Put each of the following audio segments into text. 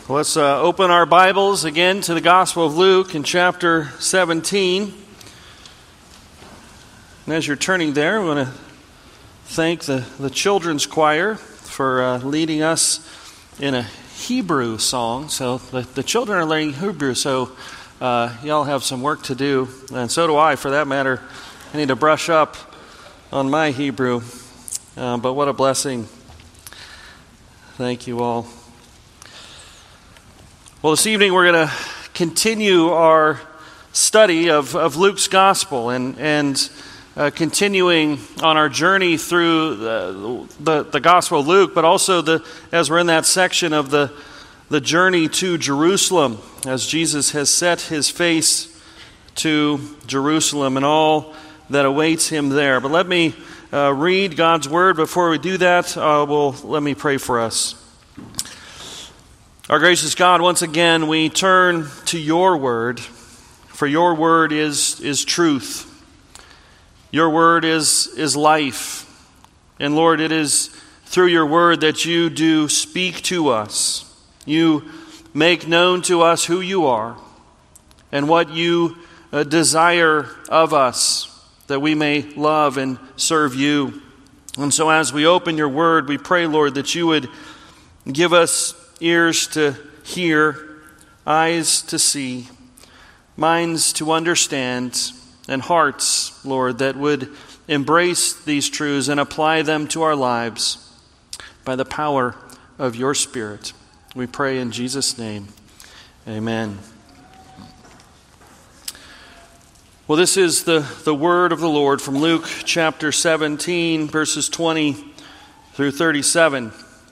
Let's open our Bibles again to the Gospel of Luke in chapter 17. And as you're turning there, I want to thank the children's choir for leading us in a Hebrew song. So the children are learning Hebrew, so y'all have some work to do. And so do I, for that matter. I need to brush up on my Hebrew. But what a blessing. Thank you all. Well, this evening we're going to continue our study of Luke's Gospel and continuing on our journey through the Gospel of Luke, but also as we're in that section of the journey to Jerusalem, as Jesus has set his face to Jerusalem and all that awaits him there. But let me read God's Word. Before we do that, let me pray for us. Our gracious God, once again we turn to your word, for your word is truth. Your word is life. And Lord, it is through your word that you do speak to us. You make known to us who you are and what you desire of us, that we may love and serve you. And so as we open your word, we pray, Lord, that you would give us ears to hear, eyes to see, minds to understand, and hearts, Lord, that would embrace these truths and apply them to our lives by the power of your Spirit. We pray in Jesus' name. Amen. Well, this is the word of the Lord from Luke chapter 17, verses 20 through 37.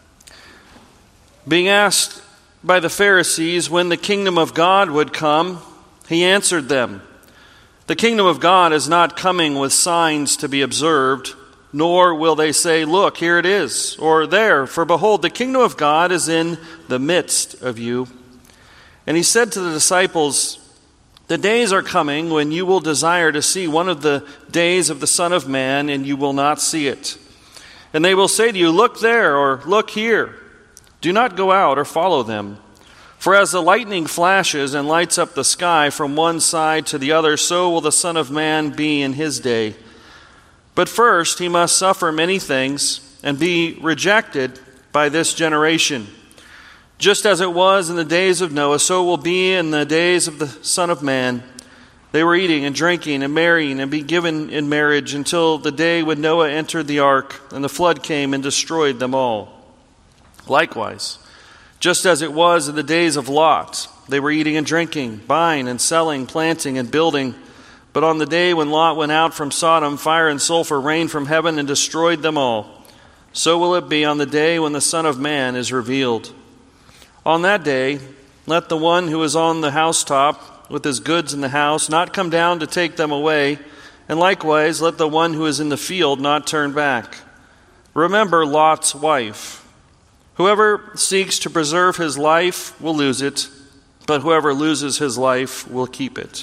Being asked by the Pharisees when the kingdom of God would come, he answered them, "The kingdom of God is not coming with signs to be observed, nor will they say, 'Look, here it is,' or 'There, for behold, the kingdom of God is in the midst of you.' And he said to the disciples, 'The days are coming when you will desire to see one of the days of the Son of Man, and you will not see it. And they will say to you, 'Look there,' or 'Look here.' Do not go out or follow them. For as the lightning flashes and lights up the sky from one side to the other, so will the Son of Man be in his day. But first he must suffer many things and be rejected by this generation. Just as it was in the days of Noah, so will be in the days of the Son of Man. They were eating and drinking and marrying and be given in marriage until the day when Noah entered the ark and the flood came and destroyed them all. Likewise, just as it was in the days of Lot, they were eating and drinking, buying and selling, planting and building. But on the day when Lot went out from Sodom, fire and sulfur rained from heaven and destroyed them all. So will it be on the day when the Son of Man is revealed. On that day, let the one who is on the housetop with his goods in the house not come down to take them away, and likewise let the one who is in the field not turn back. Remember Lot's wife. Whoever seeks to preserve his life will lose it, but whoever loses his life will keep it.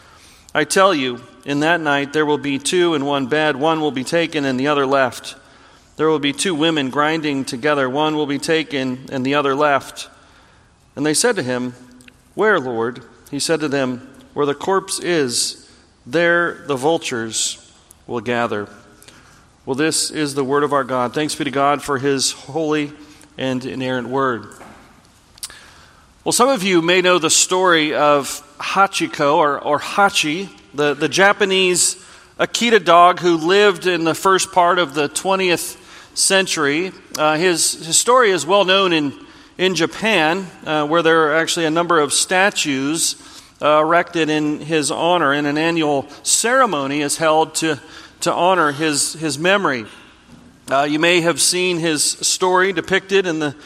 I tell you, in that night there will be two in one bed, one will be taken and the other left. There will be two women grinding together, one will be taken and the other left." And they said to him, "Where, Lord?" He said to them, "Where the corpse is, there the vultures will gather." Well, this is the word of our God. Thanks be to God for his holy and inerrant word. Well, some of you may know the story of Hachiko or Hachi, the Japanese Akita dog who lived in the first part of the 20th century. His story is well known in Japan, where there are actually a number of statues erected in his honor, and an annual ceremony is held to honor his memory. You may have seen his story depicted in the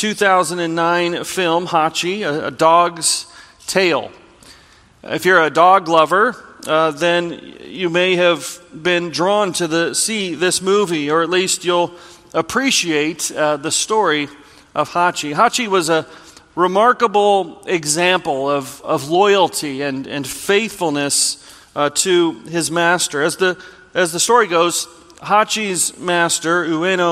2009 film Hachi, A Dog's Tale. If you're a dog lover, then you may have been drawn to see this movie, or at least you'll appreciate the story of Hachi. Hachi was a remarkable example of loyalty and faithfulness to his master. As the story goes, Hachi's master, Ueno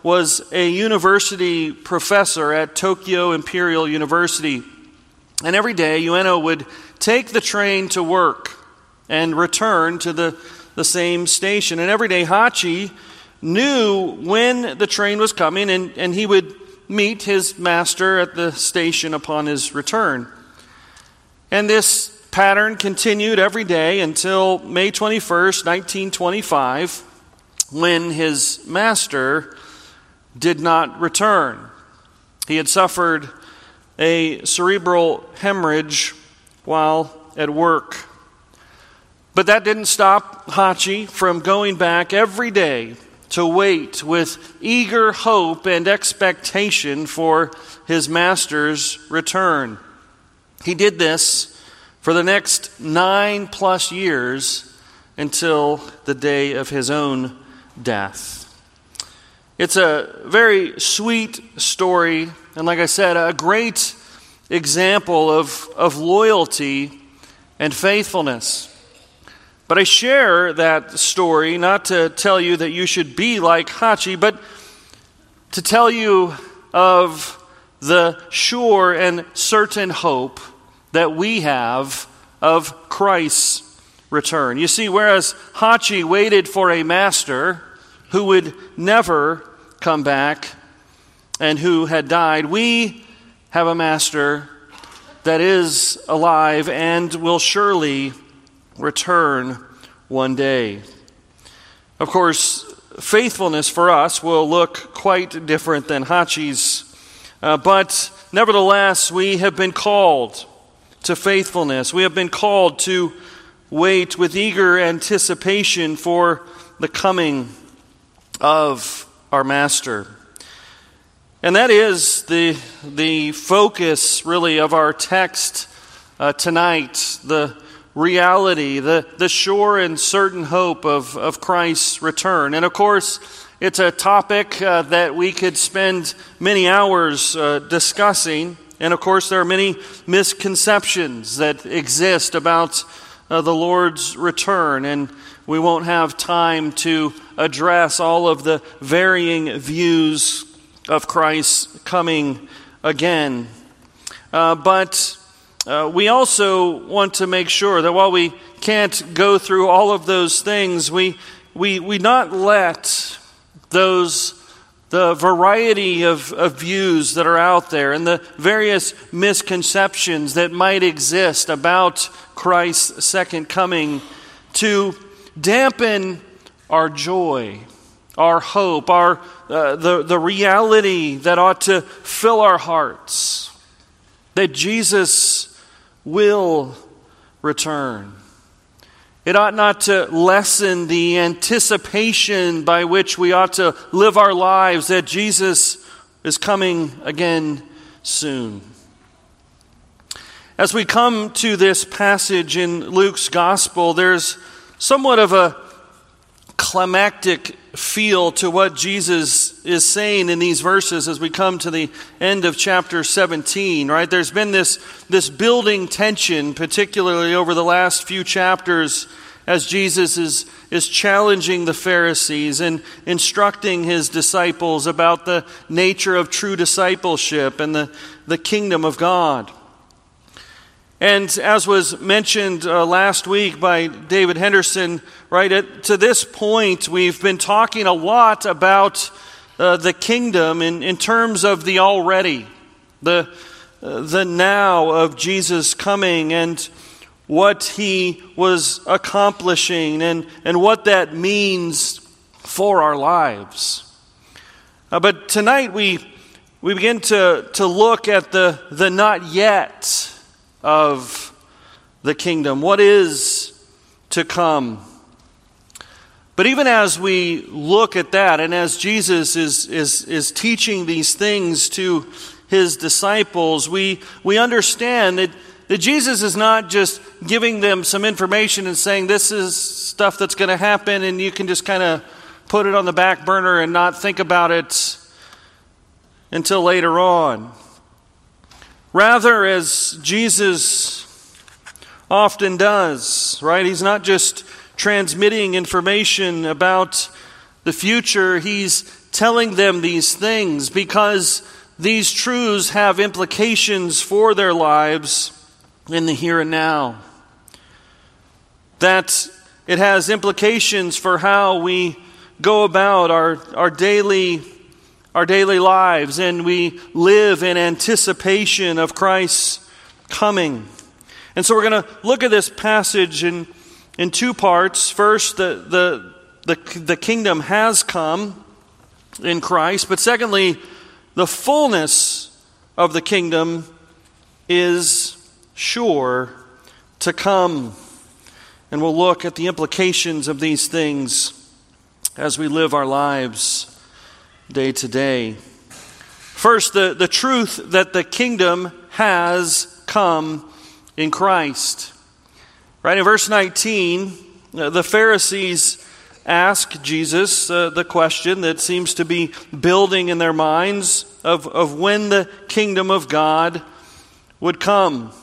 was a university professor at Tokyo Imperial University. And every day, Ueno would take the train to work and return to the same station. And every day, Hachi knew when the train was coming, and he would meet his master at the station upon his return. And this pattern continued every day until May 21st, 1925, when his master did not return. He had suffered a cerebral hemorrhage while at work. But that didn't stop Hachi from going back every day to wait with eager hope and expectation for his master's return. He did this for the next 9+ years until the day of his own death. It's a very sweet story, and like I said, a great example of loyalty and faithfulness. But I share that story not to tell you that you should be like Hachi, but to tell you of the sure and certain hope that we have of Christ's return. You see, whereas Hachi waited for a master who would never come back and who had died, we have a master that is alive and will surely return one day. Of course, faithfulness for us will look quite different than Hachi's, but nevertheless, we have been called to faithfulness. We have been called to wait with eager anticipation for the coming of our Master. And that is the focus, really, of our text tonight, the reality, the sure and certain hope of Christ's return. And of course, it's a topic that we could spend many hours discussing. And of course, there are many misconceptions that exist about the Lord's return, and we won't have time to address all of the varying views of Christ's coming again. But we also want to make sure that while we can't go through all of those things, we not let the variety of views that are out there and the various misconceptions that might exist about Christ's second coming to dampen our joy, our hope, the reality that ought to fill our hearts, that Jesus will return. It ought not to lessen the anticipation by which we ought to live our lives that Jesus is coming again soon. As we come to this passage in Luke's Gospel, there's somewhat of a climactic feel to what Jesus is saying in these verses as we come to the end of chapter 17, right? There's been this building tension, particularly over the last few chapters, as Jesus is challenging the Pharisees and instructing his disciples about the nature of true discipleship and the kingdom of God. And as was mentioned last week by David Henderson, right, to this point we've been talking a lot about the kingdom in terms of the already, the now of Jesus coming and what he was accomplishing and what that means for our lives. But tonight we begin to look at the not yet of the kingdom, what is to come. But even as we look at that, and as Jesus is teaching these things to his disciples, we understand that Jesus is not just giving them some information and saying this is stuff that's going to happen and you can just kind of put it on the back burner and not think about it until later on. Rather, as Jesus often does, right? He's not just transmitting information about the future. He's telling them these things because these truths have implications for their lives in the here and now. That it has implications for how we go about our daily lives, and we live in anticipation of Christ's coming. And so we're going to look at this passage in two parts. First, the kingdom has come in Christ, but secondly, the fullness of the kingdom is sure to come. And we'll look at the implications of these things as we live our lives day to day. First, the truth that the kingdom has come in Christ. Right in verse 19, the Pharisees ask Jesus the question that seems to be building in their minds of when the kingdom of God would come.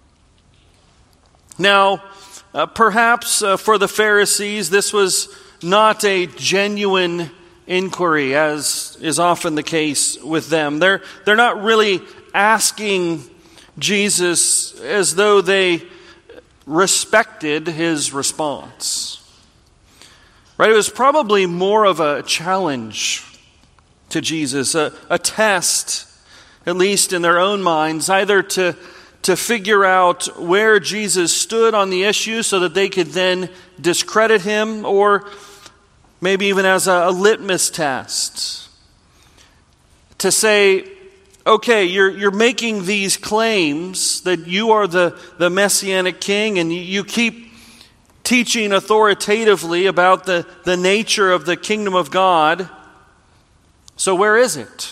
Now, perhaps for the Pharisees, this was not a genuine inquiry, as is often the case with them. They're not really asking Jesus as though they respected his response. Right? It was probably more of a challenge to Jesus, a test, at least in their own minds, either to figure out where Jesus stood on the issue so that they could then discredit him, or maybe even as a litmus test to say, okay, you're making these claims that you are the Messianic King, and you keep teaching authoritatively about the nature of the kingdom of God. So where is it?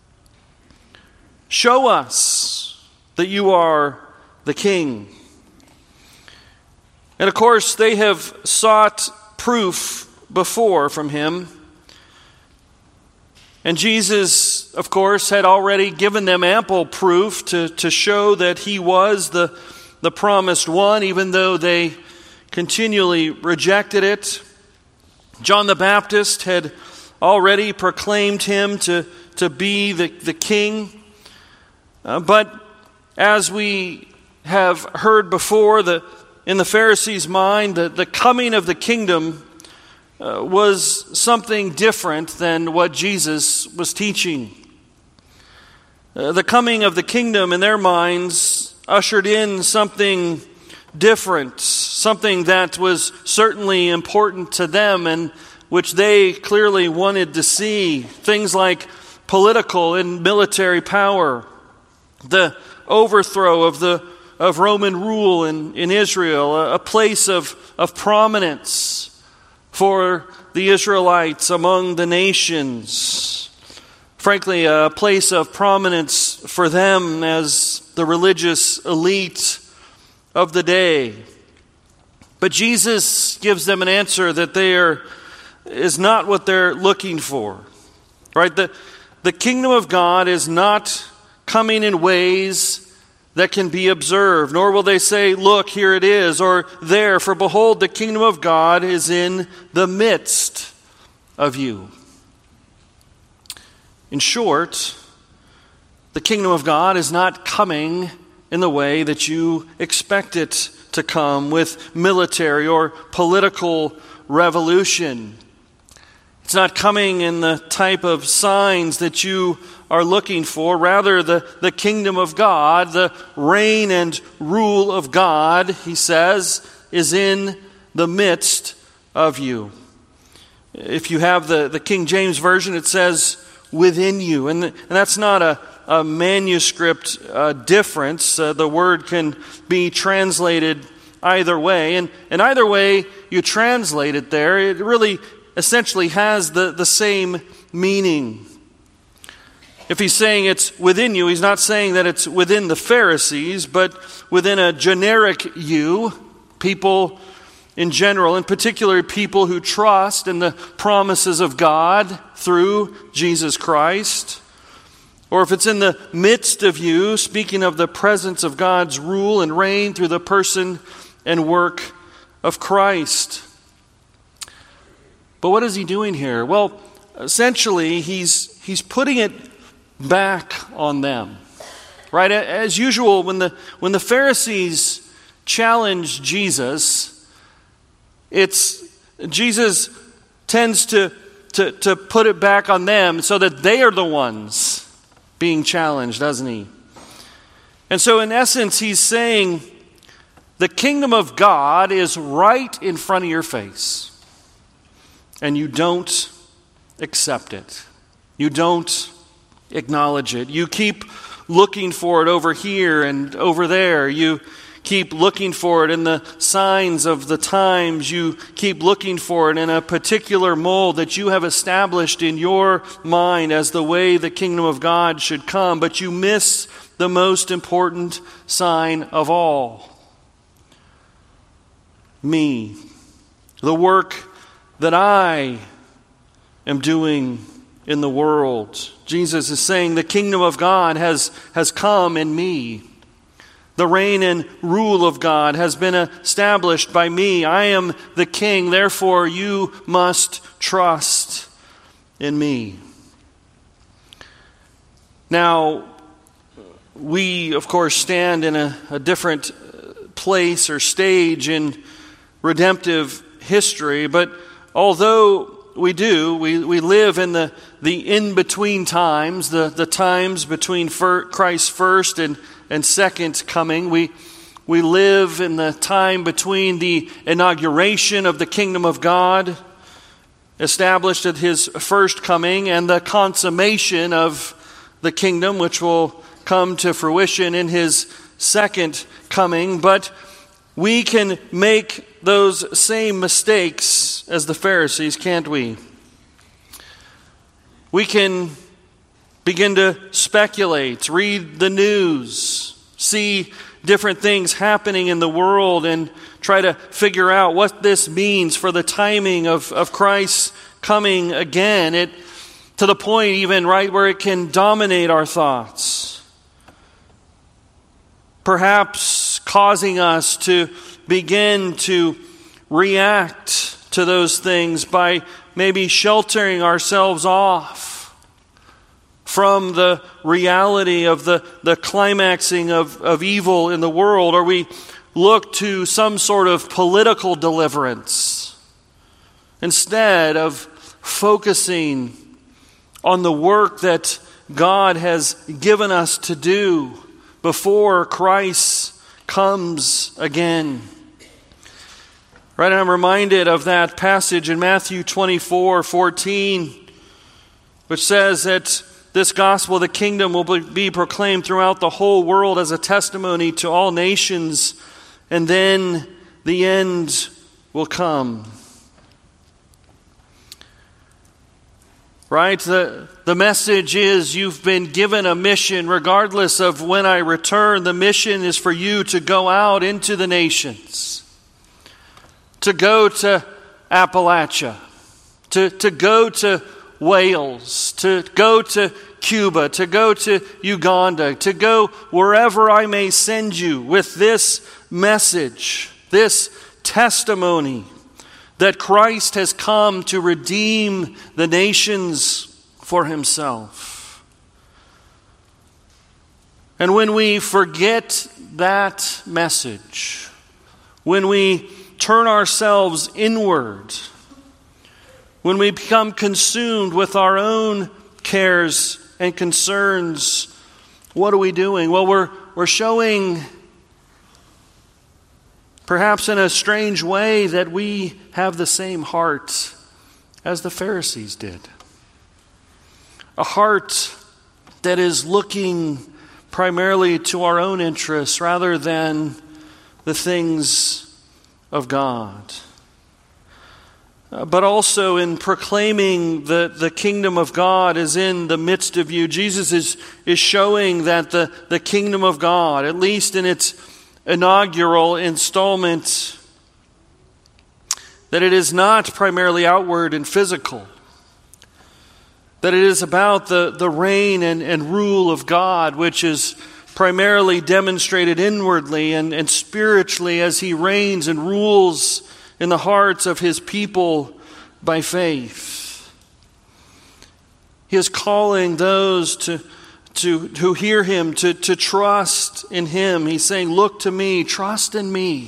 Show us that you are the king. And of course, they have sought proof before from him. And Jesus, of course, had already given them ample proof to show that he was the promised one, even though they continually rejected it. John the Baptist had already proclaimed him to be the king. But as we have heard before, in the Pharisees' mind, the coming of the kingdom was something different than what Jesus was teaching. The coming of the kingdom in their minds ushered in something different, something that was certainly important to them and which they clearly wanted to see. Things like political and military power, the overthrow of Roman rule in Israel, a place of prominence for the Israelites among the nations. Frankly, a place of prominence for them as the religious elite of the day. But Jesus gives them an answer that is not what they're looking for. Right? The kingdom of God is not coming in ways that can be observed, nor will they say, look, here it is, or there, for behold, the kingdom of God is in the midst of you. In short, the kingdom of God is not coming in the way that you expect it to come, with military or political revolution. It's not coming in the type of signs that you are looking for. Rather, the kingdom of God, the reign and rule of God, he says, is in the midst of you. If you have the King James Version, it says within you. And that's not a manuscript difference. The word can be translated either way. And either way you translate it there, it really essentially has the same meaning. If he's saying it's within you, he's not saying that it's within the Pharisees, but within a generic you, people in general, in particular people who trust in the promises of God through Jesus Christ. Or if it's in the midst of you, speaking of the presence of God's rule and reign through the person and work of Christ. But what is he doing here? Well, essentially, he's putting it back on them. Right? As usual, when the Pharisees challenge Jesus, Jesus tends to put it back on them so that they are the ones being challenged, doesn't he? And so in essence, he's saying the kingdom of God is right in front of your face, and you don't accept it. You don't acknowledge it. You keep looking for it over here and over there. You keep looking for it in the signs of the times. You keep looking for it in a particular mold that you have established in your mind as the way the kingdom of God should come. But you miss the most important sign of all. Me. The work that I am doing in the world. Jesus is saying the kingdom of God has come in me. The reign and rule of God has been established by me. I am the king, therefore you must trust in me. Now, we, of course, stand in a different place or stage in redemptive history, but although we live in the in-between times, the times between Christ's first and second coming. We live in the time between the inauguration of the kingdom of God, established at his first coming, and the consummation of the kingdom, which will come to fruition in his second coming. But we can make those same mistakes as the Pharisees, can't we? We can begin to speculate, read the news, see different things happening in the world, and try to figure out what this means for the timing of Christ's coming again. To the point even, right, where it can dominate our thoughts. Perhaps causing us to begin to react to those things by maybe sheltering ourselves off from the reality of the climaxing of evil in the world, or we look to some sort of political deliverance instead of focusing on the work that God has given us to do before Christ comes again. Right, and I'm reminded of that passage in Matthew 24:14, which says that this gospel of the kingdom will be proclaimed throughout the whole world as a testimony to all nations, and then the end will come. Right? The message is you've been given a mission regardless of when I return. The mission is for you to go out into the nations, to go to Appalachia, to go to Wales, to go to Cuba, to go to Uganda, to go wherever I may send you with this message, this testimony that Christ has come to redeem the nations for himself. And when we forget that message, when we turn ourselves inward, when we become consumed with our own cares and concerns, what are we doing? Well, we're showing, perhaps in a strange way, that we have the same heart as the Pharisees did. A heart that is looking primarily to our own interests rather than the things of God. But also in proclaiming the kingdom of God is in the midst of you. Jesus is showing that the kingdom of God, at least in its inaugural installment, that it is not primarily outward and physical. That it is about the reign and rule of God, which is primarily demonstrated inwardly and spiritually as he reigns and rules in the hearts of his people by faith. He is calling those who hear him to trust in him. He's saying, look to me, trust in me.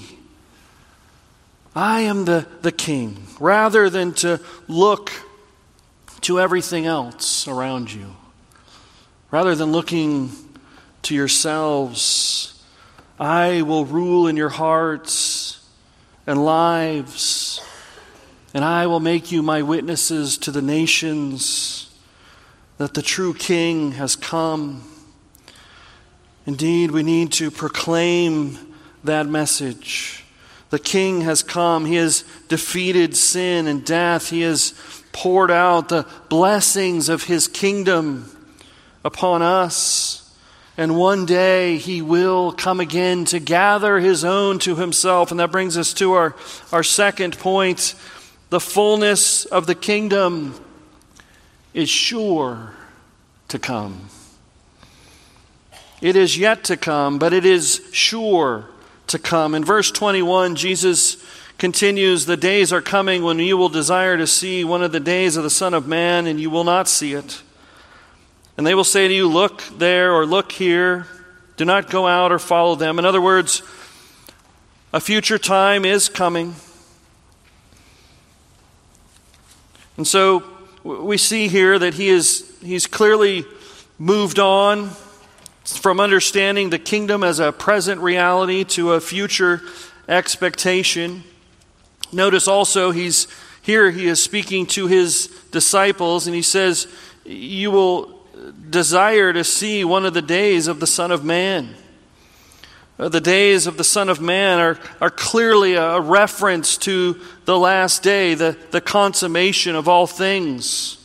I am the king, rather than to look to everything else around you. Rather than looking to yourselves, I will rule in your hearts and lives, and I will make you my witnesses to the nations that the true King has come. Indeed, we need to proclaim that message. The King has come. He has defeated sin and death. He has poured out the blessings of his kingdom upon us. And one day he will come again to gather his own to himself. And that brings us to our second point. The fullness of the kingdom is sure to come. It is yet to come, but it is sure to come. In verse 21, Jesus continues, the days are coming when you will desire to see one of the days of the Son of Man, and you will not see it. And they will say to you, look there or look here. Do not go out or follow them. In other words, a future time is coming. And so we see here that he's clearly moved on from understanding the kingdom as a present reality to a future expectation. Notice also he is speaking to his disciples, and he says, you will desire to see one of the days of the Son of Man. The days of the Son of Man are clearly a reference to the last day, the consummation of all things.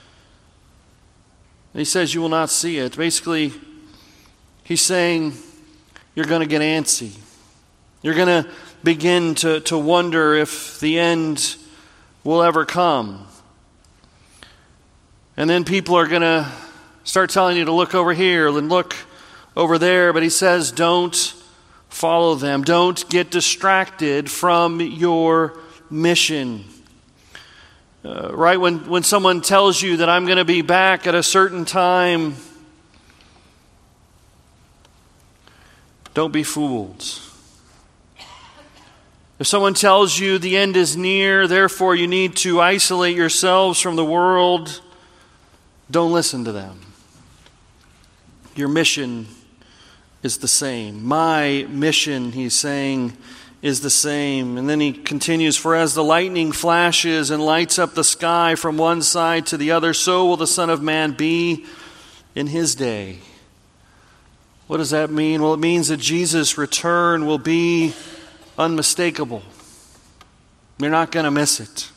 And he says you will not see it. Basically, he's saying you're going to get antsy. You're going to begin to wonder if the end will ever come. And then people are going to start telling you to look over here and look over there. But he says, don't follow them. Don't get distracted from your mission. Right when someone tells you that I'm going to be back at a certain time, don't be fooled. If someone tells you the end is near, therefore you need to isolate yourselves from the world, don't listen to them. Your mission is the same. My mission, he's saying, is the same. And then he continues, for as the lightning flashes and lights up the sky from one side to the other, so will the Son of Man be in his day. What does that mean? Well, it means that Jesus' return will be unmistakable. You're not going to miss it.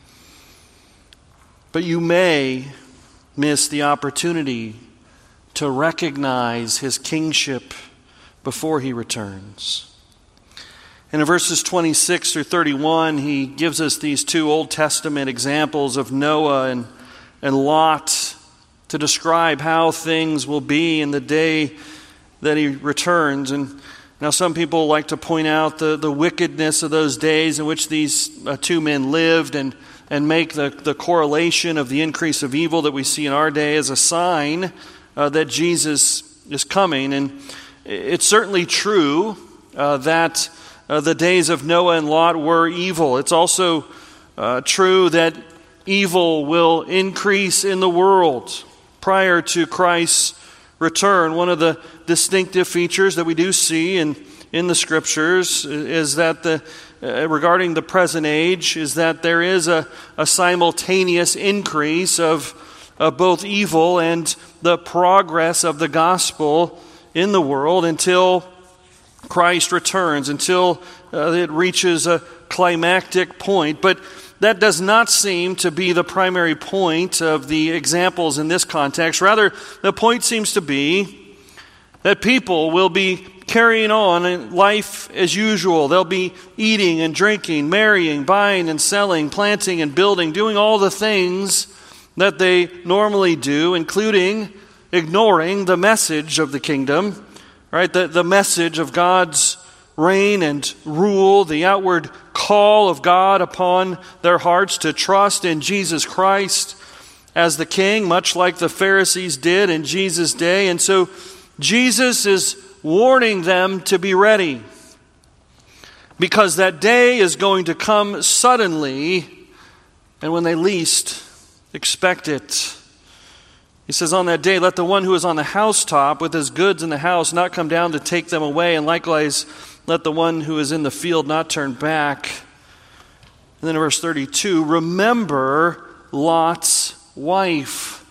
But you may miss the opportunity to recognize his kingship before he returns. And in verses 26 through 31, he gives us these two Old Testament examples of Noah and Lot to describe how things will be in the day that he returns. And now some people like to point out the wickedness of those days in which these two men lived and make the correlation of the increase of evil that we see in our day as a sign that Jesus is coming. And it's certainly true that the days of Noah and Lot were evil. It's also true that evil will increase in the world prior to Christ's return. One of the distinctive features that we do see in the Scriptures is that regarding the present age is that there is a simultaneous increase of both evil and the progress of the gospel in the world until Christ returns, until it reaches a climactic point. But that does not seem to be the primary point of the examples in this context. Rather, the point seems to be that people will be carrying on life as usual. They'll be eating and drinking, marrying, buying and selling, planting and building, doing all the things that they normally do, including ignoring the message of the kingdom, right? The message of God's reign and rule, the outward call of God upon their hearts to trust in Jesus Christ as the king, much like the Pharisees did in Jesus' day. And so Jesus is warning them to be ready, because that day is going to come suddenly and when they least expect it. He says, on that day, let the one who is on the housetop with his goods in the house not come down to take them away, and likewise let the one who is in the field not turn back. And then in verse 32, remember Lot's wife.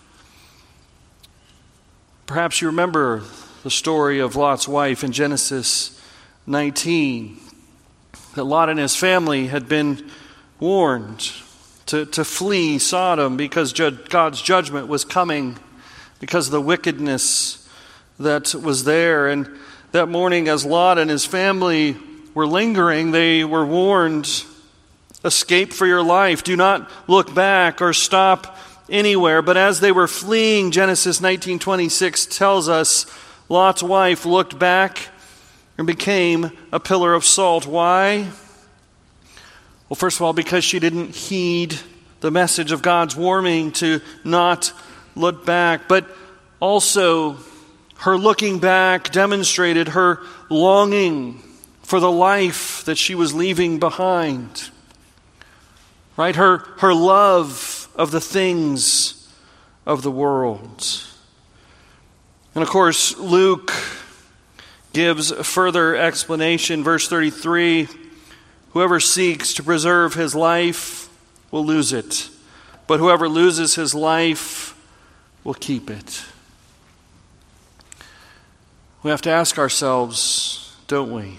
Perhaps you remember the story of Lot's wife in Genesis 19. That Lot and his family had been warned to flee Sodom because God's judgment was coming because of the wickedness that was there. And that morning, as Lot and his family were lingering, they were warned, escape for your life. Do not look back or stop anywhere. But as they were fleeing, Genesis 19:26 tells us Lot's wife looked back and became a pillar of salt. Why? Well, first of all, because she didn't heed the message of God's warning to not look back. But also, her looking back demonstrated her longing for the life that she was leaving behind. Right? Her love of the things of the world. And of course, Luke gives further explanation. Verse 33, whoever seeks to preserve his life will lose it, but whoever loses his life will keep it. We have to ask ourselves, don't we?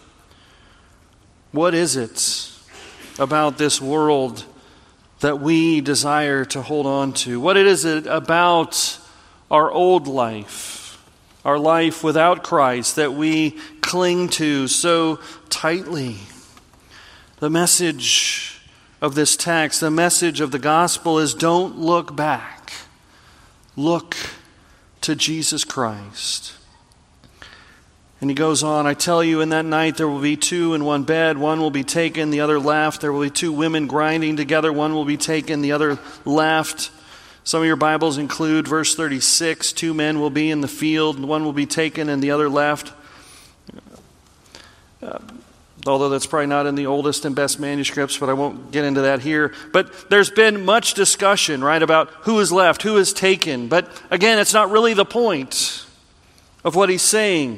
What is it about this world that we desire to hold on to? What is it about our old life, our life without Christ, that we cling to so tightly? The message of this text, the message of the gospel is don't look back. Look to Jesus Christ. And he goes on, I tell you, in that night there will be two in one bed. One will be taken, the other left. There will be two women grinding together. One will be taken, the other left. Some of your Bibles include verse 36. Two men will be in the field. One will be taken and the other left. Although that's probably not in the oldest and best manuscripts, but I won't get into that here. But there's been much discussion, right, about who is left, who is taken. But again, it's not really the point of what he's saying.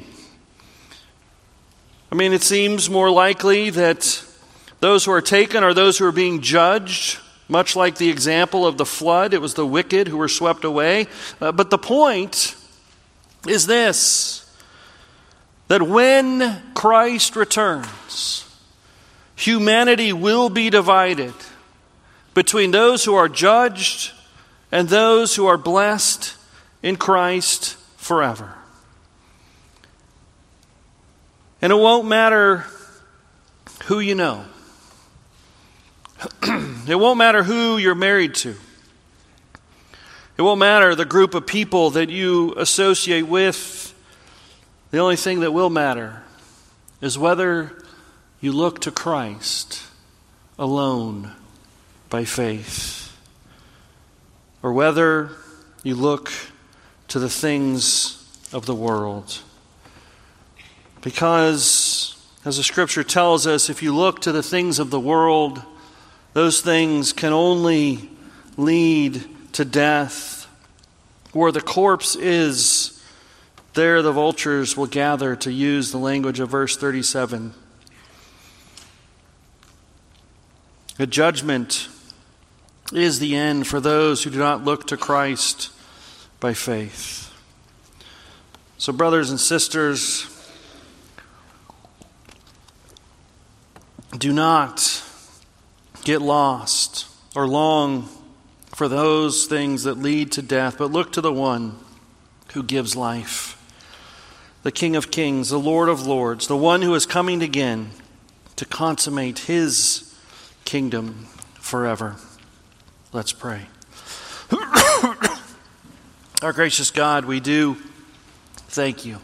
I mean, it seems more likely that those who are taken are those who are being judged, much like the example of the flood. It was the wicked who were swept away. But the point is this, that when Christ returns, humanity will be divided between those who are judged and those who are blessed in Christ forever. And it won't matter who you know. It won't matter who you're married to. It won't matter the group of people that you associate with. The only thing that will matter is whether you look to Christ alone by faith, or whether you look to the things of the world. Because, as the Scripture tells us, if you look to the things of the world, those things can only lead to death. Where the corpse is, there the vultures will gather, to use the language of verse 37. The judgment is the end for those who do not look to Christ by faith. So, brothers and sisters, do not get lost or long for those things that lead to death, but look to the one who gives life. The King of Kings, the Lord of Lords, the one who is coming again to consummate his kingdom forever. Let's pray. Our gracious God, we do thank you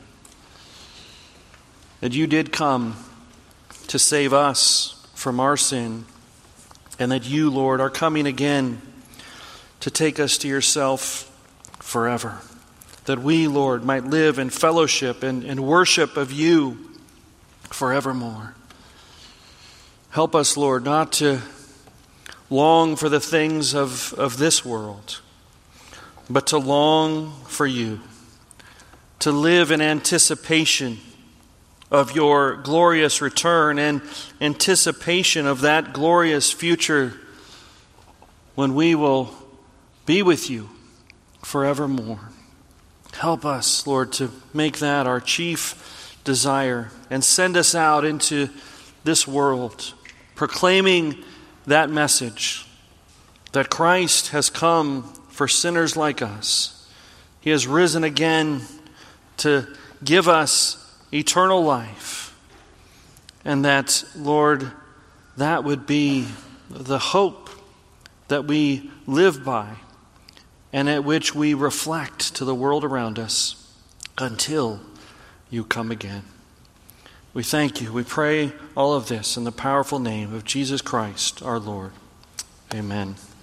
that you did come to save us from our sin, and that you, Lord, are coming again to take us to yourself forever. That we, Lord, might live in fellowship and worship of you forevermore. Help us, Lord, not to long for the things of this world, but to long for you, to live in anticipation of your glorious return and anticipation of that glorious future when we will be with you forevermore. Help us, Lord, to make that our chief desire and send us out into this world, proclaiming that message that Christ has come for sinners like us. He has risen again to give us eternal life. And that, Lord, that would be the hope that we live by and at which we reflect to the world around us until you come again. We thank you. We pray all of this in the powerful name of Jesus Christ, our Lord. Amen.